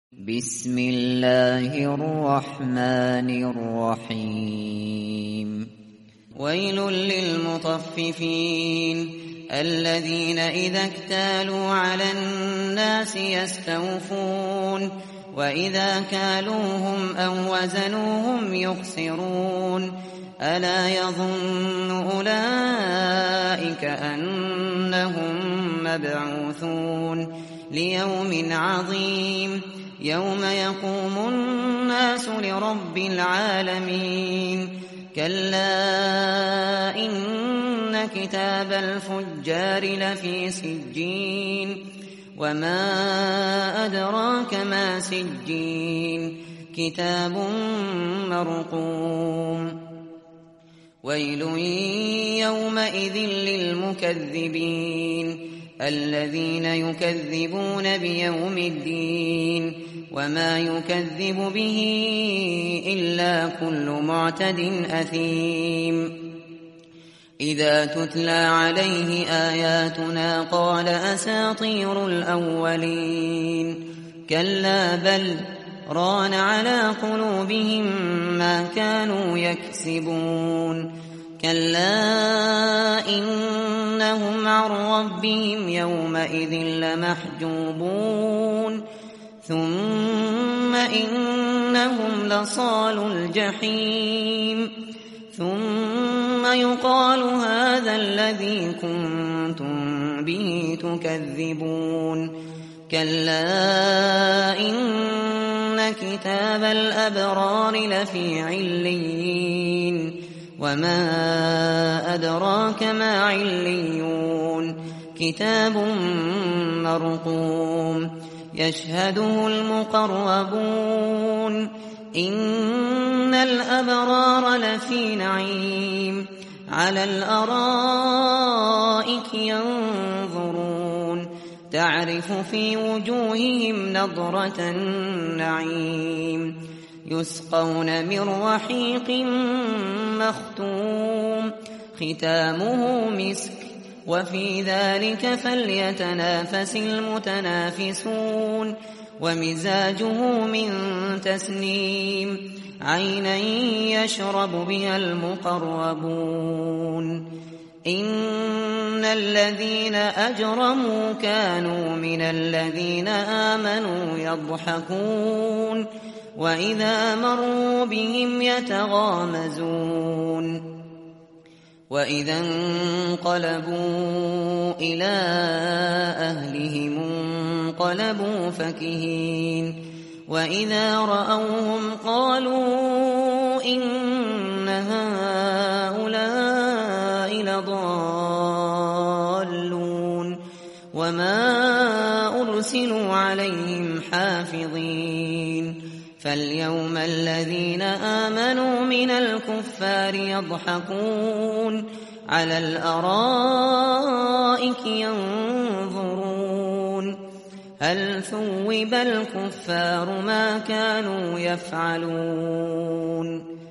بسم الله الرحمن الرحیم. ویل للمطففین الذين إذا اكتالوا على الناس يستوفون وإذا كالوهم أو وزنوهم يخسرون ألا يظن أولئك أنهم مبعوثون ليوم عظيم يوم يقوم الناس لرب العالمين كلا إن كتاب الفجار لفي سجين وما أدراك ما سجين كتاب مرقوم ويل يومئذ للمكذبين الذين يكذبون بيوم الدين وما يكذب به إلا كل معتد أثيم إذا تتلى عليه آياتنا قال أساطير الأولين كلا بل ران على قلوبهم ما كانوا يكسبون كلا إنهم عن ربهم يومئذ لمحجوبون ثم إنهم لصالو الجحيم ثم يقال هذا الذي كنتم به تكذبون كلا إن كتاب الأبرار لفي عليين وما أدراك ما عليون كتاب مرقوم يشهده المقربون إن الأبرار لفي نعيم على الأرائك ينظرون تعرف في وجوههم نضرة النعيم يسقون من رحيق مختوم ختامه مسك وفي ذلك فليتنافس المتنافسون ومزاجه من تسنيم عينا يشرب بها المقربون إن الذين أجرموا كانوا من الذين آمنوا يضحكون وإذا مروا بهم يتغامزون وإذا انقلبوا إلى أهلهم انقلبوا فكهين وإذا رأوهم قالوا إن هؤلاء لضالون وما أرسلوا عليهم حافظين فاليوم الذين آمنوا من الكفار يضحكون على الأرائك ينظرون هل ثوب الكفار ما كانوا يفعلون